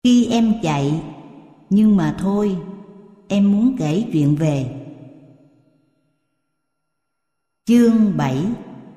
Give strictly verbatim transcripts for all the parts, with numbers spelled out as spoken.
Khi em chạy, nhưng mà thôi, em muốn kể chuyện về. Chương bảy.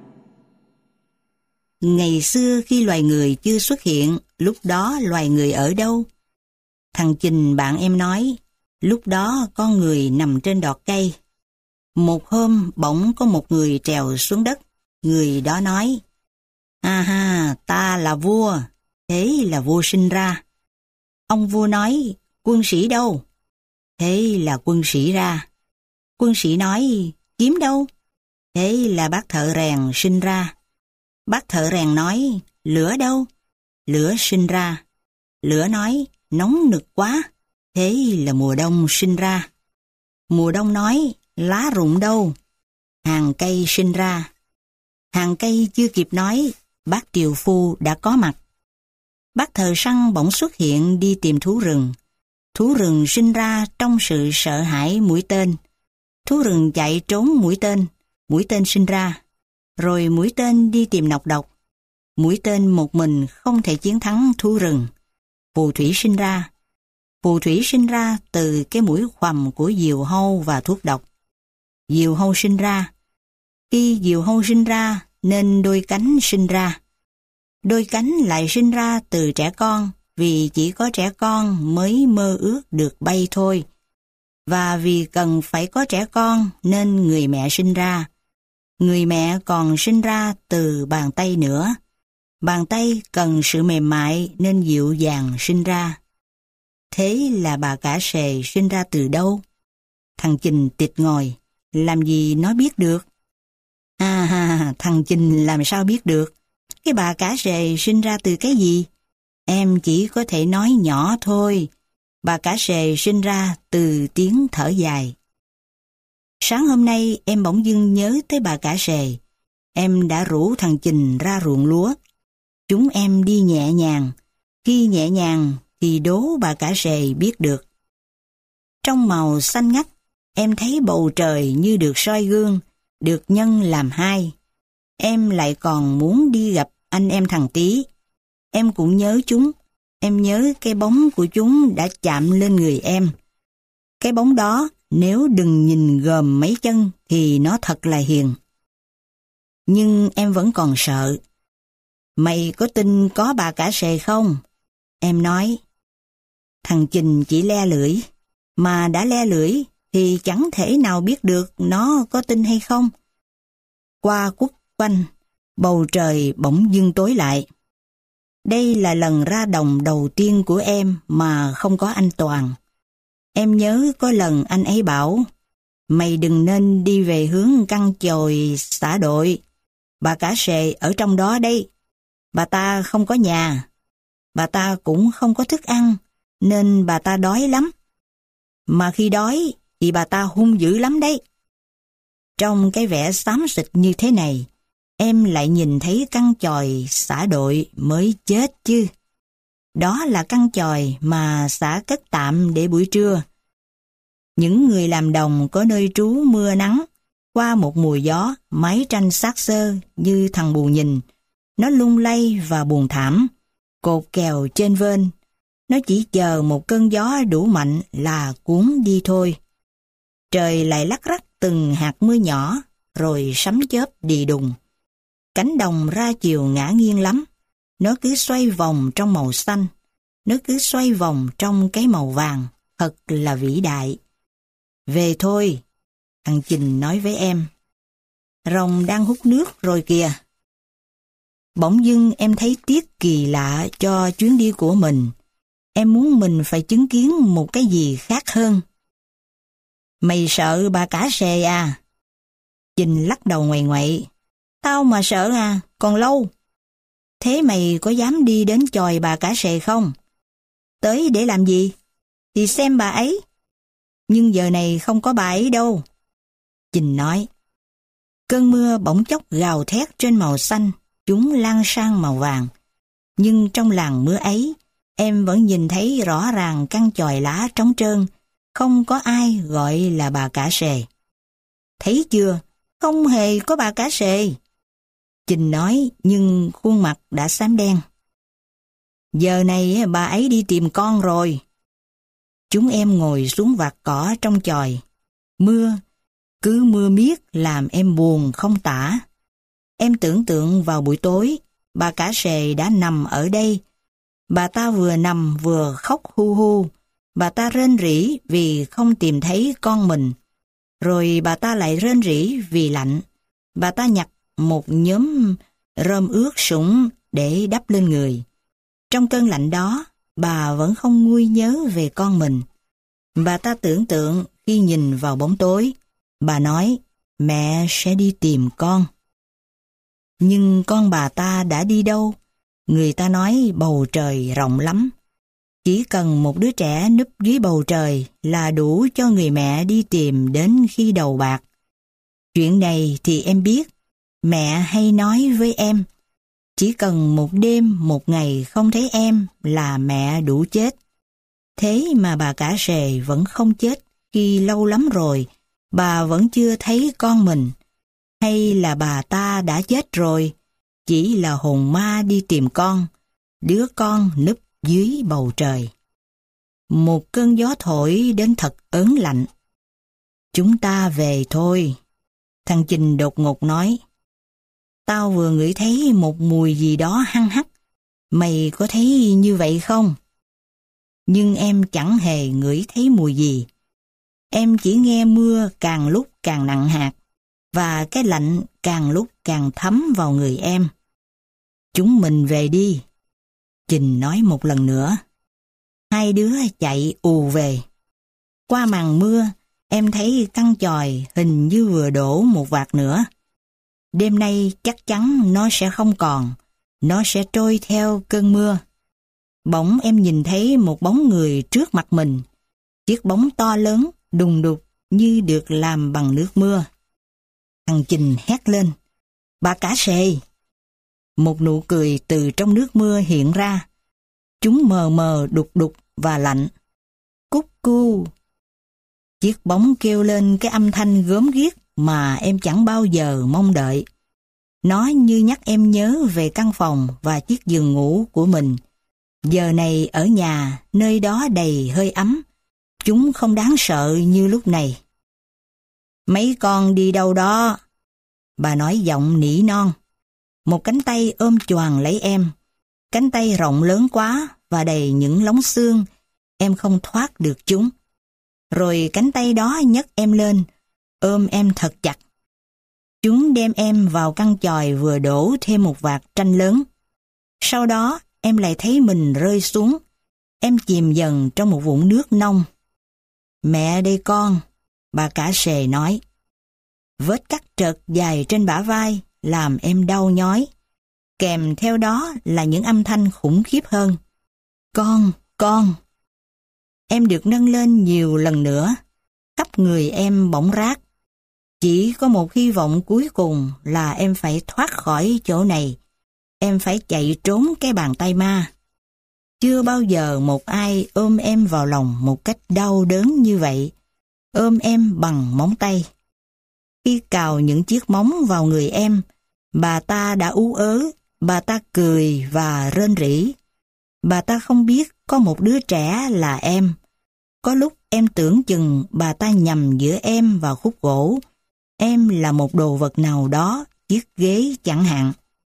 Ngày xưa khi loài người chưa xuất hiện, lúc đó loài người ở đâu? Thằng Chình bạn em nói, lúc đó con người nằm trên đọt cây. Một hôm bỗng có một người trèo xuống đất, người đó nói, "À ha, ta là vua." Thế là vua sinh ra. Ông vua nói, "Quân sĩ đâu?" Thế là quân sĩ ra. Quân sĩ nói, "Kiếm đâu?" Thế là bác thợ rèn sinh ra. Bác thợ rèn nói, "Lửa đâu?" Lửa sinh ra. Lửa nói, "Nóng nực quá." Thế là mùa đông sinh ra. Mùa đông nói, "Lá rụng đâu?" Hàng cây sinh ra. Hàng cây chưa kịp nói, bác triều phu đã có mặt. Bác thợ săn bỗng xuất hiện đi tìm thú rừng. Thú rừng sinh ra trong sự sợ hãi mũi tên. Thú rừng chạy trốn mũi tên. Mũi tên sinh ra. Rồi mũi tên đi tìm nọc độc. Mũi tên một mình không thể chiến thắng thú rừng. Phù thủy sinh ra. Phù thủy sinh ra từ cái mũi khoằm của diều hâu và thuốc độc. Diều hâu sinh ra. Khi diều hâu sinh ra nên đôi cánh sinh ra. Đôi cánh lại sinh ra từ trẻ con, vì chỉ có trẻ con mới mơ ước được bay thôi. Và vì cần phải có trẻ con nên người mẹ sinh ra. Người mẹ còn sinh ra từ bàn tay nữa. Bàn tay cần sự mềm mại nên dịu dàng sinh ra. Thế là bà cả sề sinh ra từ đâu? Thằng Chình tịt ngồi, làm gì nó biết được? À ha, thằng Chình làm sao biết được? Cái bà cả sề sinh ra từ cái gì? Em chỉ có thể nói nhỏ thôi. Bà cả sề sinh ra từ tiếng thở dài. Sáng hôm nay em bỗng dưng nhớ tới bà cả sề. Em đã rủ thằng Chình ra ruộng lúa. Chúng em đi nhẹ nhàng. Khi nhẹ nhàng thì đố bà cả sề biết được. Trong màu xanh ngắt, em thấy bầu trời như được soi gương, được nhân làm hai. Em lại còn muốn đi gặp anh em thằng Tí. Em cũng nhớ chúng. Em nhớ cái bóng của chúng đã chạm lên người em. Cái bóng đó, nếu đừng nhìn gờm mấy chân thì nó thật là hiền. Nhưng em vẫn còn sợ. Mày có tin có bà cả sề không? Em nói. Thằng Chình chỉ le lưỡi. Mà đã le lưỡi thì chẳng thể nào biết được nó có tin hay không. Qua quất quanh, bầu trời bỗng dưng tối lại. Đây là lần ra đồng đầu tiên của em mà không có anh Toàn. Em nhớ có lần anh ấy bảo, mày đừng nên đi về hướng căn chòi xã đội. Bà cả sề ở trong đó đây. Bà ta không có nhà. Bà ta cũng không có thức ăn, nên bà ta đói lắm. Mà khi đói thì bà ta hung dữ lắm đấy. Trong cái vẻ xám xịt như thế này, em lại nhìn thấy căn chòi xã đội mới chết chứ. Đó là căn chòi mà xã cất tạm để buổi trưa. Những người làm đồng có nơi trú mưa nắng, qua một mùa gió, mái tranh xác xơ như thằng bù nhìn. Nó lung lay và buồn thảm, cột kèo trên vên. Nó chỉ chờ một cơn gió đủ mạnh là cuốn đi thôi. Trời lại lắc rắc từng hạt mưa nhỏ, rồi sấm chớp đì đùng. Cánh đồng ra chiều ngã nghiêng lắm. Nó cứ xoay vòng trong màu xanh. Nó cứ xoay vòng trong cái màu vàng. Thật là vĩ đại. Về thôi, thằng Chình nói với em. Rồng đang hút nước rồi kìa. Bỗng dưng em thấy tiếc kỳ lạ cho chuyến đi của mình. Em muốn mình phải chứng kiến một cái gì khác hơn. Mày sợ bà cả sề à? Chình lắc đầu ngoại ngoại. Tao mà sợ à, còn lâu. Thế mày có dám đi đến chòi bà cả sề không? Tới để làm gì? Thì xem bà ấy. Nhưng giờ này không có bà ấy đâu. Chình nói. Cơn mưa bỗng chốc gào thét trên màu xanh, chúng lan sang màu vàng. Nhưng trong làn mưa ấy, em vẫn nhìn thấy rõ ràng căn chòi lá trống trơn, không có ai gọi là bà cả sề. Thấy chưa? Không hề có bà cả sề. Chình nói, nhưng khuôn mặt đã xám đen. Giờ này bà ấy đi tìm con rồi. Chúng em ngồi xuống vạt cỏ trong chòi. Mưa, cứ mưa miết làm em buồn không tả. Em tưởng tượng vào buổi tối, bà cả sề đã nằm ở đây. Bà ta vừa nằm vừa khóc hu hu. Bà ta rên rỉ vì không tìm thấy con mình. Rồi bà ta lại rên rỉ vì lạnh. Bà ta nhặt một nhóm rơm ướt sũng để đắp lên người. Trong cơn lạnh đó, bà vẫn không nguôi nhớ về con mình. Bà ta tưởng tượng khi nhìn vào bóng tối, bà nói, mẹ sẽ đi tìm con. Nhưng con bà ta đã đi đâu? Người ta nói bầu trời rộng lắm. Chỉ cần một đứa trẻ núp dưới bầu trời là đủ cho người mẹ đi tìm đến khi đầu bạc. Chuyện này thì em biết, mẹ hay nói với em, chỉ cần một đêm một ngày không thấy em là mẹ đủ chết. Thế mà bà cả sề vẫn không chết khi lâu lắm rồi, bà vẫn chưa thấy con mình. Hay là bà ta đã chết rồi, chỉ là hồn ma đi tìm con, đứa con núp dưới bầu trời. Một cơn gió thổi đến thật ớn lạnh. Chúng ta về thôi. Thằng Chình đột ngột nói. Tao vừa ngửi thấy một mùi gì đó hăng hắc. Mày có thấy như vậy không? Nhưng em chẳng hề ngửi thấy mùi gì. Em chỉ nghe mưa càng lúc càng nặng hạt, và cái lạnh càng lúc càng thấm vào người em. Chúng mình về đi. Chình nói một lần nữa. Hai đứa chạy ù về. Qua màn mưa, em thấy căn chòi hình như vừa đổ một vạt nữa. Đêm nay chắc chắn nó sẽ không còn, nó sẽ trôi theo cơn mưa. Bỗng em nhìn thấy một bóng người trước mặt mình. Chiếc bóng to lớn, đùng đục như được làm bằng nước mưa. Thằng Chình hét lên. Bà cả sề! Một nụ cười từ trong nước mưa hiện ra. Chúng mờ mờ đục đục và lạnh. Cúc cu! Chiếc bóng kêu lên cái âm thanh gớm ghiếc mà em chẳng bao giờ mong đợi. Nó như nhắc em nhớ về căn phòng và chiếc giường ngủ của mình. Giờ này ở nhà, nơi đó đầy hơi ấm. Chúng không đáng sợ như lúc này. Mấy con đi đâu đó? Bà nói giọng nỉ non. Một cánh tay ôm choàng lấy em. Cánh tay rộng lớn quá và đầy những lóng xương. Em không thoát được chúng. Rồi cánh tay đó nhấc em lên, ôm em thật chặt. Chúng đem em vào căn chòi vừa đổ thêm một vạt tranh lớn. Sau đó em lại thấy mình rơi xuống. Em chìm dần trong một vũng nước nông. Mẹ đây con, bà cả sề nói. Vết cắt trật dài trên bả vai làm em đau nhói. Kèm theo đó là những âm thanh khủng khiếp hơn. Con, con. Em được nâng lên nhiều lần nữa. Khắp người em bỗng rát. Chỉ có một hy vọng cuối cùng là em phải thoát khỏi chỗ này. Em phải chạy trốn cái bàn tay ma. Chưa bao giờ một ai ôm em vào lòng một cách đau đớn như vậy. Ôm em bằng móng tay. Khi cào những chiếc móng vào người em, bà ta đã ú ớ, bà ta cười và rên rỉ. Bà ta không biết có một đứa trẻ là em. Có lúc em tưởng chừng bà ta nhầm giữa em và khúc gỗ. Em là một đồ vật nào đó, chiếc ghế chẳng hạn.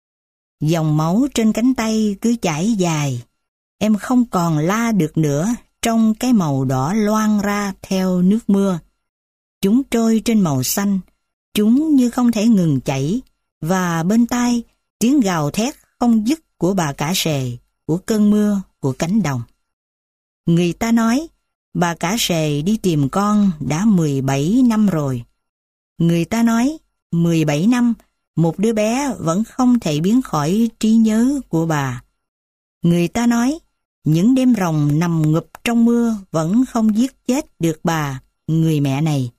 Dòng máu trên cánh tay cứ chảy dài. Em không còn la được nữa trong cái màu đỏ loang ra theo nước mưa. Chúng trôi trên màu xanh. Chúng như không thể ngừng chảy. Và bên tai tiếng gào thét không dứt của bà cả sề, của cơn mưa, của cánh đồng. Người ta nói bà cả sề đi tìm con đã mười bảy năm rồi. Người ta nói mười bảy năm một đứa bé vẫn không thể biến khỏi trí nhớ của bà. Người ta nói những đêm ròng nằm ngụp trong mưa vẫn không giết chết được bà, người mẹ này.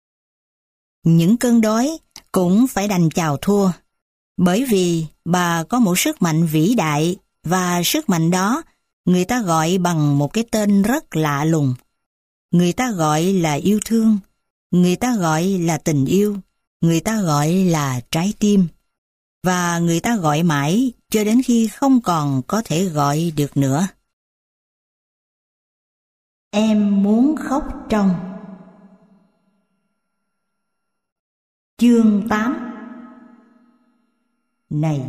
Những cơn đói cũng phải đành chào thua, bởi vì bà có một sức mạnh vĩ đại, và sức mạnh đó người ta gọi bằng một cái tên rất lạ lùng. Người ta gọi là yêu thương, người ta gọi là tình yêu, người ta gọi là trái tim, và người ta gọi mãi cho đến khi không còn có thể gọi được nữa. Em muốn khóc trong. Chương tám. Này!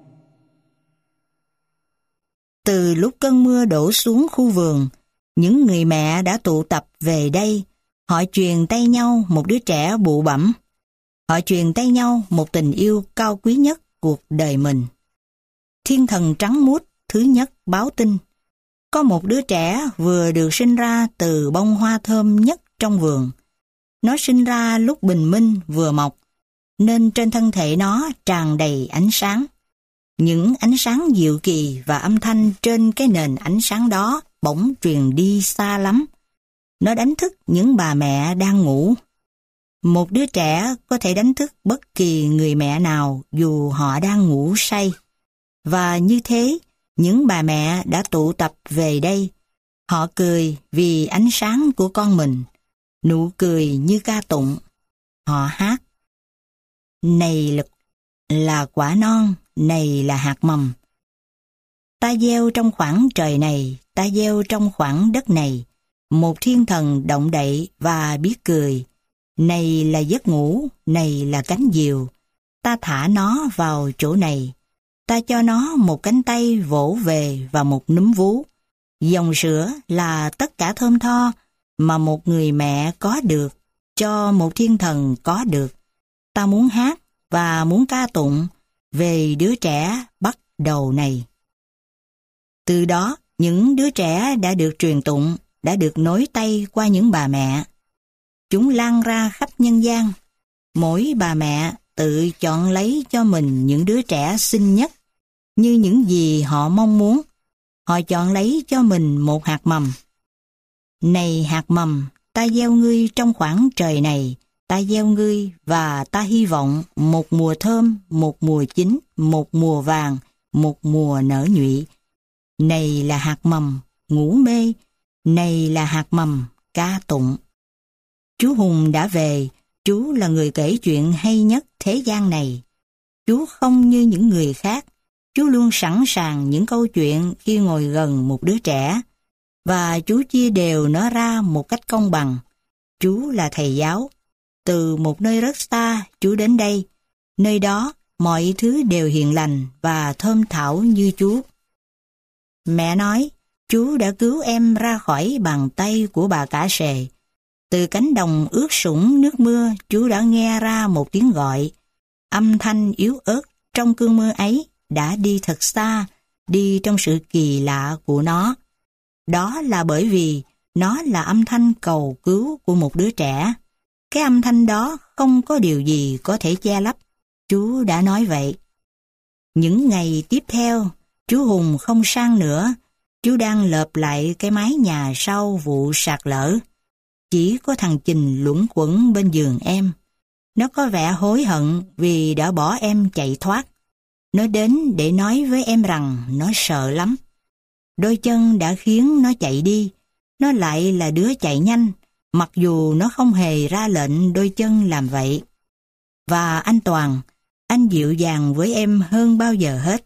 Từ lúc cơn mưa đổ xuống khu vườn, những người mẹ đã tụ tập về đây. Họ truyền tay nhau một đứa trẻ bụ bẫm. Họ truyền tay nhau một tình yêu cao quý nhất cuộc đời mình. Thiên thần trắng muốt thứ nhất báo tin. Có một đứa trẻ vừa được sinh ra từ bông hoa thơm nhất trong vườn. Nó sinh ra lúc bình minh vừa mọc, nên trên thân thể nó tràn đầy ánh sáng. Những ánh sáng diệu kỳ và âm thanh trên cái nền ánh sáng đó bỗng truyền đi xa lắm. Nó đánh thức những bà mẹ đang ngủ. Một đứa trẻ có thể đánh thức bất kỳ người mẹ nào dù họ đang ngủ say. Và như thế, những bà mẹ đã tụ tập về đây. Họ cười vì ánh sáng của con mình, nụ cười như ca tụng. Họ hát: này là, là quả non, này là hạt mầm. Ta gieo trong khoảng trời này, ta gieo trong khoảng đất này, một thiên thần động đậy và biết cười. Này là giấc ngủ, này là cánh diều. Ta thả nó vào chỗ này. Ta cho nó một cánh tay vỗ về và một núm vú. Dòng sữa là tất cả thơm tho mà một người mẹ có được, cho một thiên thần có được. Ta muốn hát và muốn ca tụng về đứa trẻ bắt đầu này. Từ đó, những đứa trẻ đã được truyền tụng, đã được nối tay qua những bà mẹ. Chúng lan ra khắp nhân gian. Mỗi bà mẹ tự chọn lấy cho mình những đứa trẻ xinh nhất, như những gì họ mong muốn. Họ chọn lấy cho mình một hạt mầm. Này hạt mầm, ta gieo ngươi trong khoảng trời này, ta gieo ngươi và ta hy vọng một mùa thơm, một mùa chín, một mùa vàng, một mùa nở nhụy. Này là hạt mầm, ngủ mê, này là hạt mầm, ca tụng. Chú Hùng đã về, chú là người kể chuyện hay nhất thế gian này. Chú không như những người khác, chú luôn sẵn sàng những câu chuyện khi ngồi gần một đứa trẻ, và chú chia đều nó ra một cách công bằng. Chú là thầy giáo. Từ một nơi rất xa, chú đến đây. Nơi đó, mọi thứ đều hiền lành và thơm thảo như chú. Mẹ nói, chú đã cứu em ra khỏi bàn tay của bà cả sề. Từ cánh đồng ướt sũng nước mưa, chú đã nghe ra một tiếng gọi. Âm thanh yếu ớt trong cơn mưa ấy đã đi thật xa, đi trong sự kỳ lạ của nó. Đó là bởi vì nó là âm thanh cầu cứu của một đứa trẻ. Cái âm thanh đó không có điều gì có thể che lấp. Chú đã nói vậy. Những ngày tiếp theo, chú Hùng không sang nữa. Chú đang lợp lại cái mái nhà sau vụ sạt lở. Chỉ có thằng Chình luẩn quẩn bên giường em. Nó có vẻ hối hận vì đã bỏ em chạy thoát. Nó đến để nói với em rằng nó sợ lắm. Đôi chân đã khiến nó chạy đi. Nó lại là đứa chạy nhanh, mặc dù nó không hề ra lệnh đôi chân làm vậy. Và anh Toàn, anh dịu dàng với em hơn bao giờ hết.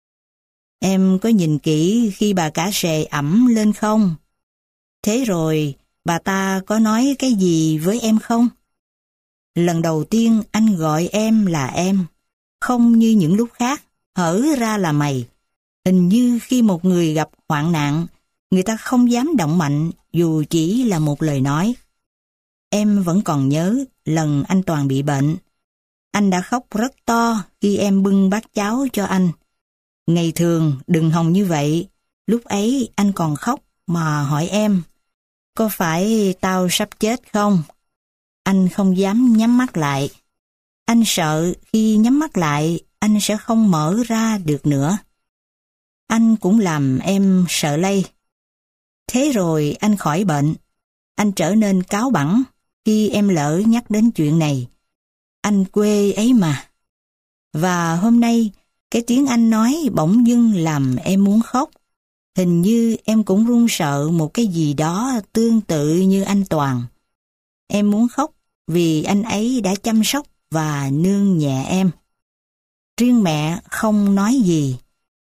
Em có nhìn kỹ khi bà cả sề ẵm lên không? Thế rồi, bà ta có nói cái gì với em không? Lần đầu tiên anh gọi em là em, không như những lúc khác, hở ra là mày. Hình như khi một người gặp hoạn nạn, người ta không dám động mạnh dù chỉ là một lời nói. Em vẫn còn nhớ lần anh Toàn bị bệnh. Anh đã khóc rất to khi em bưng bát cháo cho anh. Ngày thường đừng hòng như vậy. Lúc ấy anh còn khóc mà hỏi em, có phải tao sắp chết không? Anh không dám nhắm mắt lại. Anh sợ khi nhắm mắt lại anh sẽ không mở ra được nữa. Anh cũng làm em sợ lây. Thế rồi anh khỏi bệnh. Anh trở nên cáu bẳn khi em lỡ nhắc đến chuyện này. Anh quê ấy mà. Và hôm nay, cái tiếng anh nói bỗng dưng làm em muốn khóc. Hình như em cũng run sợ một cái gì đó tương tự như anh Toàn. Em muốn khóc vì anh ấy đã chăm sóc và nương nhẹ em. Riêng mẹ không nói gì.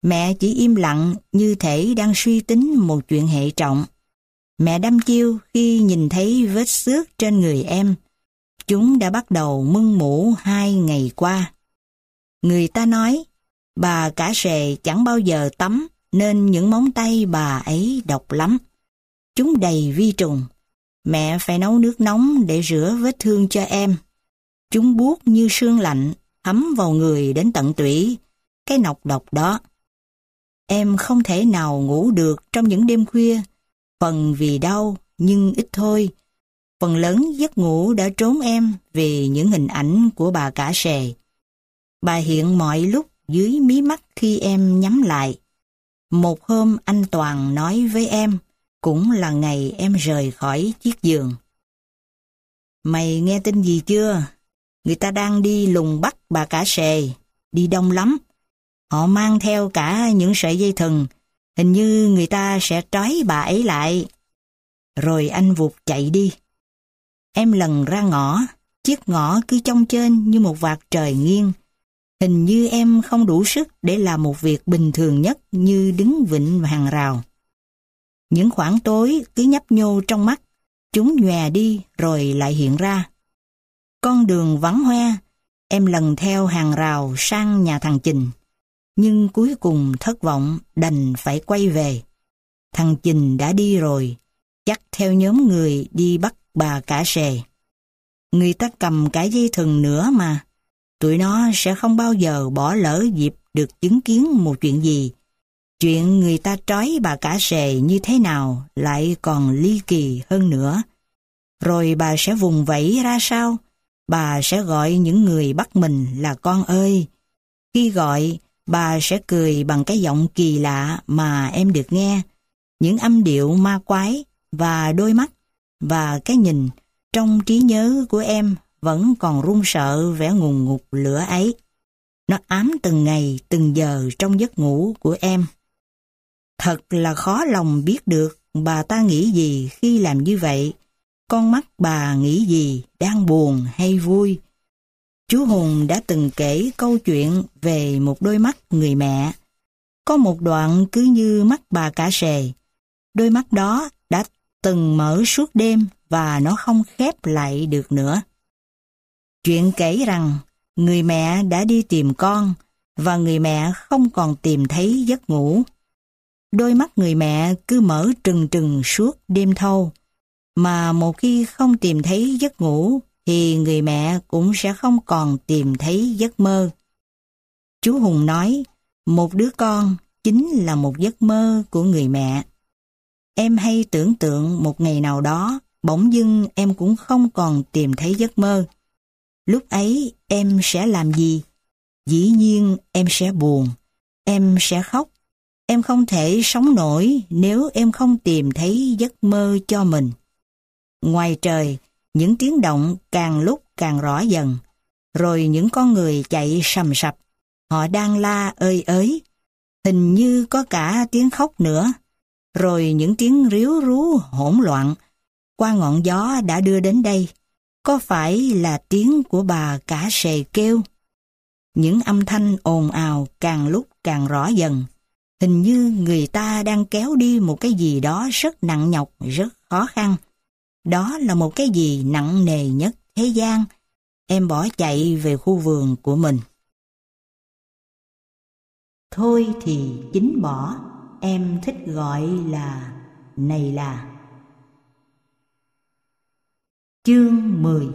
Mẹ chỉ im lặng như thể đang suy tính một chuyện hệ trọng. Mẹ đăm chiêu khi nhìn thấy vết xước trên người em. Chúng đã bắt đầu mưng mủ hai ngày qua. Người ta nói, bà cả rề chẳng bao giờ tắm nên những móng tay bà ấy độc lắm. Chúng đầy vi trùng. Mẹ phải nấu nước nóng để rửa vết thương cho em. Chúng buốt như sương lạnh, thấm vào người đến tận tủy, cái nọc độc đó. Em không thể nào ngủ được trong những đêm khuya, phần vì đau nhưng ít thôi. Phần lớn giấc ngủ đã trốn em vì những hình ảnh của bà cả rề. Bà hiện mọi lúc dưới mí mắt khi em nhắm lại. Một hôm anh Toàn nói với em, cũng là ngày em rời khỏi chiếc giường. Mày nghe tin gì chưa? Người ta đang đi lùng bắt bà cả rề, đi đông lắm. Họ mang theo cả những sợi dây thừng, hình như người ta sẽ trói bà ấy lại. Rồi anh vụt chạy đi. Em lần ra ngõ, chiếc ngõ cứ chông chênh như một vạt trời nghiêng. Hình như em không đủ sức để làm một việc bình thường nhất như đứng vịn hàng rào. Những khoảng tối cứ nhấp nhô trong mắt, chúng nhòe đi rồi lại hiện ra. Con đường vắng hoe, em lần theo hàng rào sang nhà thằng Chình. Nhưng cuối cùng thất vọng đành phải quay về. Thằng Chình đã đi rồi, chắc theo nhóm người đi bắt bà cả rề. Người ta cầm cả dây thừng nữa mà. Tụi nó sẽ không bao giờ bỏ lỡ dịp được chứng kiến một chuyện gì. Chuyện người ta trói bà cả rề như thế nào lại còn ly kỳ hơn nữa. Rồi bà sẽ vùng vẫy ra sao? Bà sẽ gọi những người bắt mình là con ơi. Khi gọi, bà sẽ cười bằng cái giọng kỳ lạ mà em được nghe. Những âm điệu ma quái và đôi mắt và cái nhìn trong trí nhớ của em vẫn còn run sợ vẻ ngùn ngụt lửa ấy. Nó ám từng ngày, từng giờ trong giấc ngủ của em. Thật là khó lòng biết được bà ta nghĩ gì khi làm như vậy. Con mắt bà nghĩ gì, đang buồn hay vui. Chú Hùng đã từng kể câu chuyện về một đôi mắt người mẹ. Có một đoạn cứ như mắt bà cả rề. Đôi mắt đó đã từng mở suốt đêm và nó không khép lại được nữa. Chuyện kể rằng người mẹ đã đi tìm con và người mẹ không còn tìm thấy giấc ngủ. Đôi mắt người mẹ cứ mở trừng trừng suốt đêm thâu, mà một khi không tìm thấy giấc ngủ thì người mẹ cũng sẽ không còn tìm thấy giấc mơ. Chú Hùng nói, một đứa con chính là một giấc mơ của người mẹ. Em hay tưởng tượng một ngày nào đó, bỗng dưng em cũng không còn tìm thấy giấc mơ. Lúc ấy em sẽ làm gì? Dĩ nhiên em sẽ buồn, em sẽ khóc. Em không thể sống nổi nếu em không tìm thấy giấc mơ cho mình. Ngoài trời, những tiếng động càng lúc càng rõ dần, rồi những con người chạy sầm sập. Họ đang la ơi ới, hình như có cả tiếng khóc nữa. Rồi những tiếng ríu rú hỗn loạn qua ngọn gió đã đưa đến đây. Có phải là tiếng của bà cả rề kêu? Những âm thanh ồn ào càng lúc càng rõ dần. Hình như người ta đang kéo đi một cái gì đó rất nặng nhọc, rất khó khăn. Đó là một cái gì nặng nề nhất thế gian. Em bỏ chạy về khu vườn của mình. Thôi thì chính bỏ, em thích gọi là này là. Chương mười.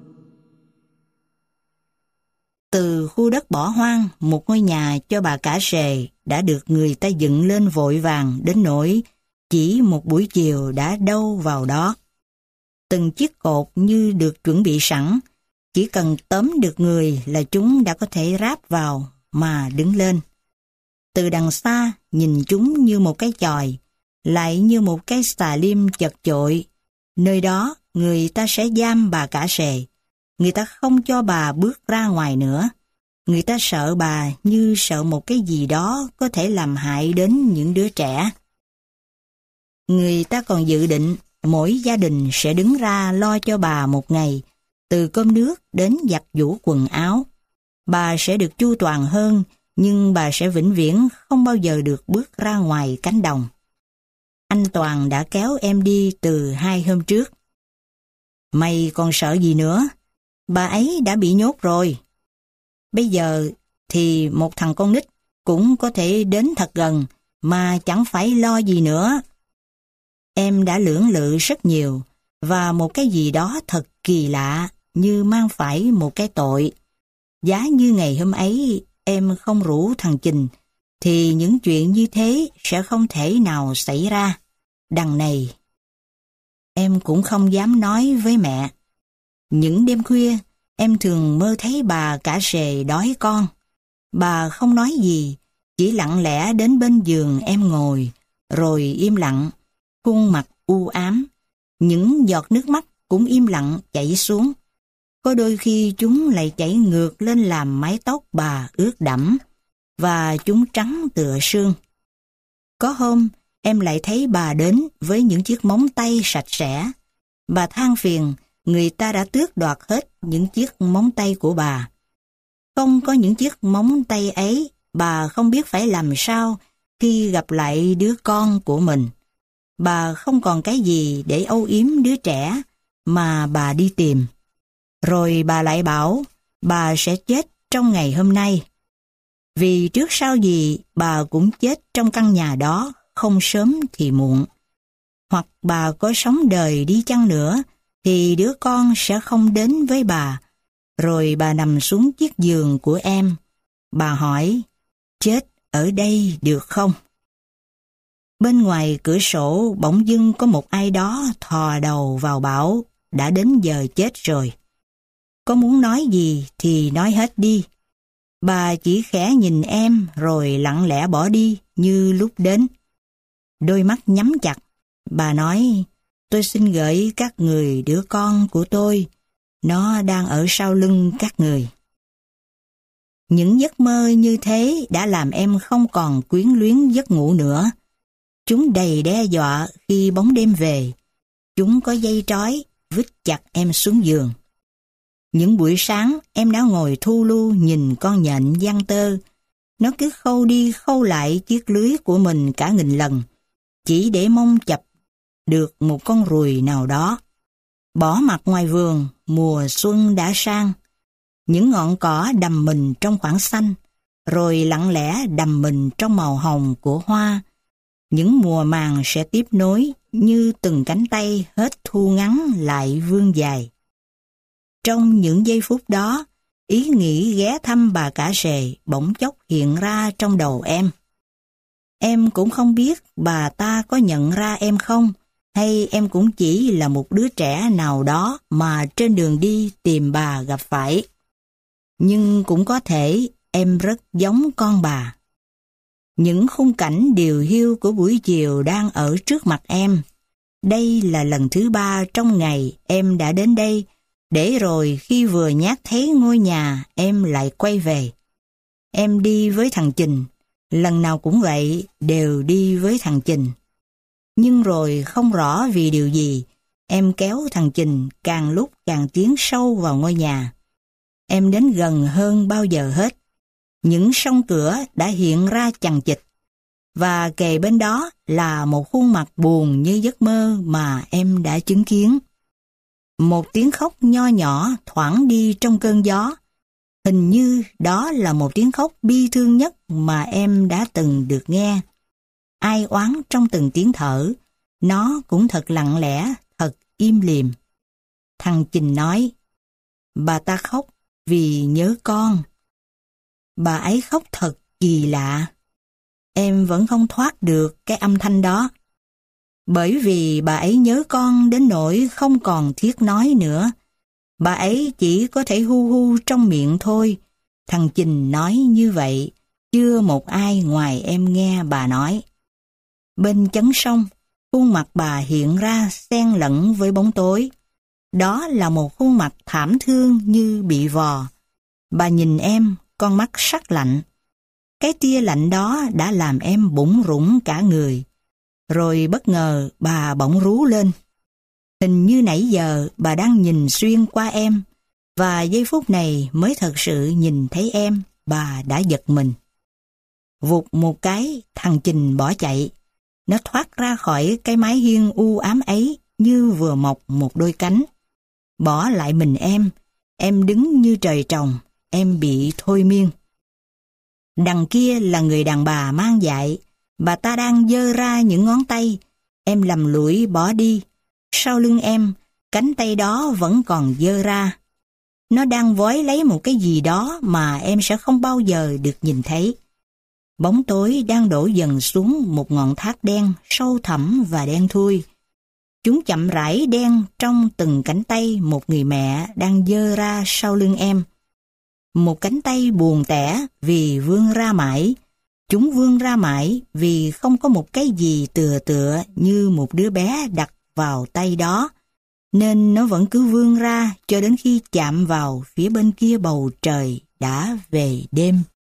Từ khu đất bỏ hoang, một ngôi nhà cho bà cả rề đã được người ta dựng lên vội vàng đến nỗi chỉ một buổi chiều đã đâu vào đó. Từng chiếc cột như được chuẩn bị sẵn, chỉ cần tóm được người là chúng đã có thể ráp vào mà đứng lên. Từ đằng xa nhìn chúng như một cái chòi, lại như một cái xà lim chật chội. Nơi đó người ta sẽ giam bà cả rề. Người ta không cho bà bước ra ngoài nữa. Người ta sợ bà như sợ một cái gì đó có thể làm hại đến những đứa trẻ. Người ta còn dự định mỗi gia đình sẽ đứng ra lo cho bà một ngày, từ cơm nước đến giặt giũ quần áo. Bà sẽ được chu toàn hơn nhưng bà sẽ vĩnh viễn không bao giờ được bước ra ngoài cánh đồng. Anh Toàn đã kéo em đi từ hai hôm trước. Mày còn sợ gì nữa? Bà ấy đã bị nhốt rồi. Bây giờ thì một thằng con nít cũng có thể đến thật gần mà chẳng phải lo gì nữa. Em đã lưỡng lự rất nhiều và một cái gì đó thật kỳ lạ như mang phải một cái tội. Giá như ngày hôm ấy em không rủ thằng Trình thì những chuyện như thế sẽ không thể nào xảy ra. Đằng này em cũng không dám nói với mẹ. Những đêm khuya em thường mơ thấy bà cả rề đói con. Bà không nói gì, chỉ lặng lẽ đến bên giường em ngồi, rồi im lặng, khuôn mặt u ám. Những giọt nước mắt cũng im lặng chảy xuống. Có đôi khi chúng lại chảy ngược lên làm mái tóc bà ướt đẫm, và chúng trắng tựa sương. Có hôm, em lại thấy bà đến với những chiếc móng tay sạch sẽ. Bà than phiền người ta đã tước đoạt hết những chiếc móng tay của bà. Không có những chiếc móng tay ấy, bà không biết phải làm sao khi gặp lại đứa con của mình. Bà không còn cái gì để âu yếm đứa trẻ mà bà đi tìm. Rồi bà lại bảo bà sẽ chết trong ngày hôm nay. Vì trước sau gì bà cũng chết trong căn nhà đó, không sớm thì muộn. Hoặc bà có sống đời đi chăng nữa thì đứa con sẽ không đến với bà. Rồi bà nằm xuống chiếc giường của em. Bà hỏi, chết ở đây được không? Bên ngoài cửa sổ bỗng dưng có một ai đó thò đầu vào bảo đã đến giờ chết rồi. Có muốn nói gì thì nói hết đi. Bà chỉ khẽ nhìn em rồi lặng lẽ bỏ đi như lúc đến. Đôi mắt nhắm chặt, bà nói, tôi xin gửi các người đứa con của tôi. Nó đang ở sau lưng các người. Những giấc mơ như thế đã làm em không còn quyến luyến giấc ngủ nữa. Chúng đầy đe dọa khi bóng đêm về. Chúng có dây trói, vít chặt em xuống giường. Những buổi sáng em đã ngồi thu lu nhìn con nhện giăng tơ. Nó cứ khâu đi khâu lại chiếc lưới của mình cả nghìn lần, chỉ để mong chập được một con ruồi nào đó. Bỏ mặt ngoài vườn, mùa xuân đã sang. Những ngọn cỏ đầm mình trong khoảng xanh, rồi lặng lẽ đầm mình trong màu hồng của hoa. Những mùa màng sẽ tiếp nối như từng cánh tay hết thu ngắn lại vươn dài. Trong những giây phút đó, ý nghĩ ghé thăm bà cả rề bỗng chốc hiện ra trong đầu em. Em cũng không biết bà ta có nhận ra em không, hay em cũng chỉ là một đứa trẻ nào đó mà trên đường đi tìm bà gặp phải. Nhưng cũng có thể em rất giống con bà. Những khung cảnh điều hiu của buổi chiều đang ở trước mặt em. Đây là lần thứ ba trong ngày em đã đến đây, để rồi khi vừa nhát thấy ngôi nhà em lại quay về. Em đi với thằng Trình, lần nào cũng vậy, đều đi với thằng Trình. Nhưng rồi không rõ vì điều gì, em kéo thằng Trình càng lúc càng tiến sâu vào ngôi nhà. Em đến gần hơn bao giờ hết. Những song cửa đã hiện ra chằng chịt, và kề bên đó là một khuôn mặt buồn như giấc mơ mà em đã chứng kiến. Một tiếng khóc nho nhỏ thoảng đi trong cơn gió. Hình như đó là một tiếng khóc bi thương nhất mà em đã từng được nghe. Ai oán trong từng tiếng thở, nó cũng thật lặng lẽ, thật im lìm. Thằng Trình nói, bà ta khóc vì nhớ con. Bà ấy khóc thật kỳ lạ. Em vẫn không thoát được cái âm thanh đó. Bởi vì bà ấy nhớ con đến nỗi không còn thiết nói nữa. Bà ấy chỉ có thể hu hu trong miệng thôi. Thằng Trình nói như vậy, chưa một ai ngoài em nghe bà nói. Bên chấn sông, khuôn mặt bà hiện ra xen lẫn với bóng tối. Đó là một khuôn mặt thảm thương như bị vò. Bà nhìn em, con mắt sắc lạnh. Cái tia lạnh đó đã làm em bủn rủn cả người. Rồi bất ngờ bà bỗng rú lên. Hình như nãy giờ bà đang nhìn xuyên qua em, và giây phút này mới thật sự nhìn thấy em, bà đã giật mình. Vụt một cái, thằng Chình bỏ chạy. Nó thoát ra khỏi cái mái hiên u ám ấy như vừa mọc một đôi cánh. Bỏ lại mình em, em đứng như trời trồng, em bị thôi miên. Đằng kia là người đàn bà mang dại, bà ta đang giơ ra những ngón tay, em lầm lũi bỏ đi. Sau lưng em, cánh tay đó vẫn còn giơ ra. Nó đang vói lấy một cái gì đó mà em sẽ không bao giờ được nhìn thấy. Bóng tối đang đổ dần xuống một ngọn thác đen, sâu thẳm và đen thui. Chúng chậm rãi đen trong từng cánh tay một người mẹ đang giơ ra sau lưng em. Một cánh tay buồn tẻ vì vươn ra mãi. Chúng vươn ra mãi vì không có một cái gì tựa tựa như một đứa bé đặt vào tay đó, nên nó vẫn cứ vươn ra cho đến khi chạm vào phía bên kia bầu trời đã về đêm.